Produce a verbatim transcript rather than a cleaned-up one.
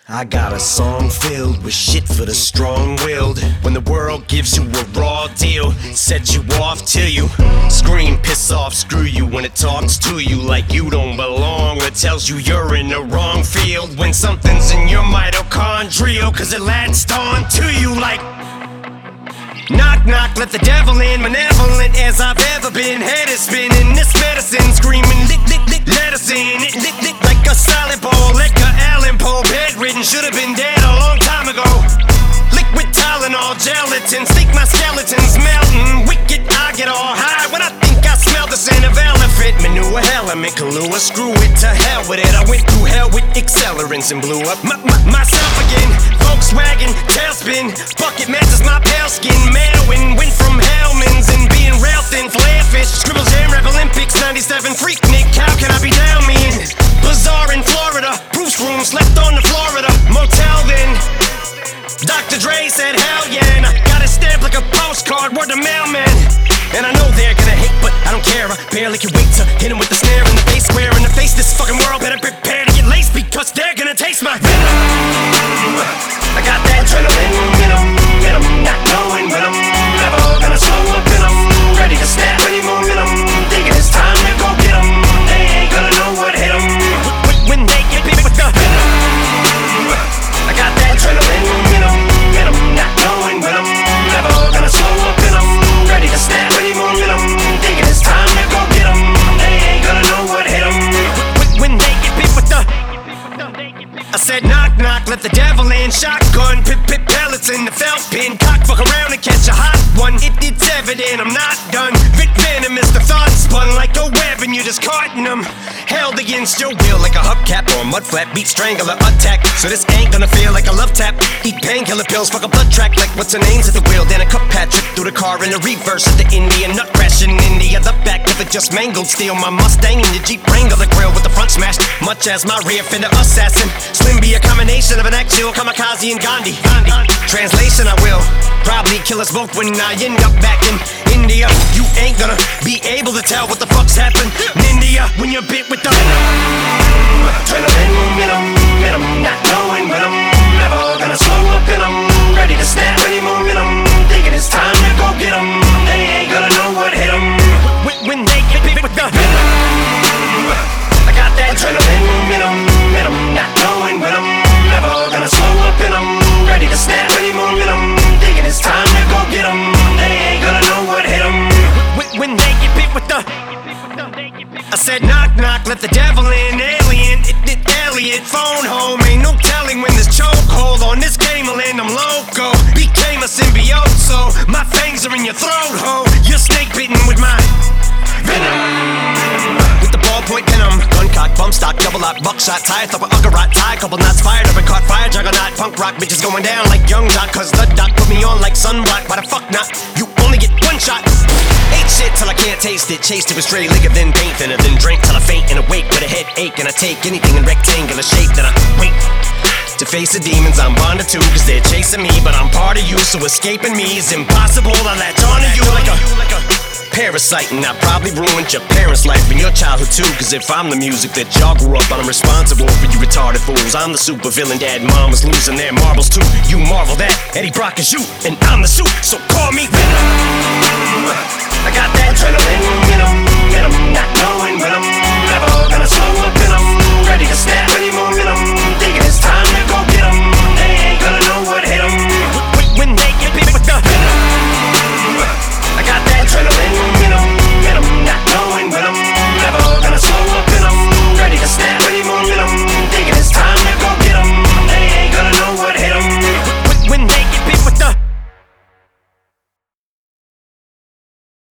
I got a song filled with shit for the strong-willed. When the world gives you a raw deal, set you off till you scream, piss off, screw you. When it talks to you like you don't belong, or tells you you're in the wrong field. When something's in your mitochondrial, cause it latched on to you like knock, knock, let the devil in. Malevolent as I've ever been. Head is spinning, this medicine screaming, lick, lick, lick, let us in. It lick, lick like a solid ball, like a Allen Poe. Bedridden, should've been dead a long time ago. Liquid Tylenol, gelatin, think my skeleton's melting. Wicked, I get all high when I think I smell the scent of elephant manure. Element, Kahlua, screw it, to hell with it. I went through hell with accelerants and blew up my, my, myself again. Volkswagen, tailspin, bucket matches my pale skin. Mailwin, went from Hellman's and being rail thin, flare fish. Scribble Jam, Rap Olympics, ninety-seven, freak Nick, how can I be down me in? Bazaar in Florida, Bruce room, slept on the Florida motel then. Doctor Dre said hell yeah, and I got it stamped like a postcard, word to mailman. And I know they're gonna hate, but I don't care. I barely can wait to hit him with the snare in the face, square in the face. This fucking world better prepare to get laced, because they're gonna taste my venom. I got that adrenaline in 'em, in 'em, not knowing when I'm never gonna slow up in 'em. Ready to snap any momentum, thinking it's time to go get 'em. They ain't gonna know what hit 'em when they get big with the venom. I got that adrenaline in 'em, in 'em, not knowing when I'm never gonna slow up in 'em. Ready to snap any momentum, thinking it's time to go get 'em. They ain't gonna know what hit 'em when they get big with the. I said knock, knock, let the devil in. Shotgun, pip, pip, pellets in the felt pin. Cock, fuck around and catch a hot one. It, it's evident I'm not done. Vic Venom is the thought spun like a web and you're just carting them. Held against your will like a hubcap or a mud flap. Beat strangler attack, so this ain't gonna feel like a love tap. Eat painkiller pills, fuck a blood track like what's her name's at the wheel. Then a cup Patrick through the car in the reverse at the Indian nut crash in India. The back of it just mangled steel. My Mustang in the Jeep Wrangler, the grill with the front smashed, much as my rear fender assassin. Slim be a combination of an actual kamikaze and Gandhi. Gandhi. Translation, I will probably kill us both when I end up back in India. You ain't gonna be able to tell what the fuck's happened in India when you're bit with the venom. Adrenaline momentum, in 'em, not knowing when I'm never gonna slow up in 'em. Ready to snap any momentum, thinking it's time to go get 'em. They ain't gonna know what hit 'em when, when they get bit with the venom. I got that adrenaline momentum, in 'em, not knowing when I'm never gonna slow up in 'em. Ready to snap any momentum, thinking it's time to go get 'em. They ain't gonna know what hit 'em when, when they get bit with the. I said knock, knock, let the devil in. Alien, it, it, Elliot, phone home. Ain't no telling when this chokehold on this game will end. I'm loco, became a symbiote, so my fangs are in your throat, ho. You're snake bitten with my venom. With the ballpoint venom, gun cock, bump stock, double lock, buckshot, tie, thumper, uggerot, tie, couple knots fired up and caught fire, juggernaut, punk rock, bitches going down like young doc, cause the doc put me on like sunblock. Why the fuck not? You only get one shot. Ate shit till I can't taste it, chased it with stray liquor, then paint thinner, then drink till I faint and awake with a headache, and I take anything in rectangular shape, then I wait to face the demons I'm bonded to, cause they're chasing me, but I'm part of you, so escaping me is impossible. I latch onto you like a, like a parasite, and I probably ruined your parents' life and your childhood too, cause if I'm the music that y'all grew up on, I'm responsible for you retarded fools. I'm the super villain, dad and mom was losing their marbles too. You marvel that Eddie Brock is you, and I'm the suit, so call me Venom. I got that adrenaline in 'em, in 'em, not knowing when I'm never gonna slow up in 'em. Ready to snap any momentum,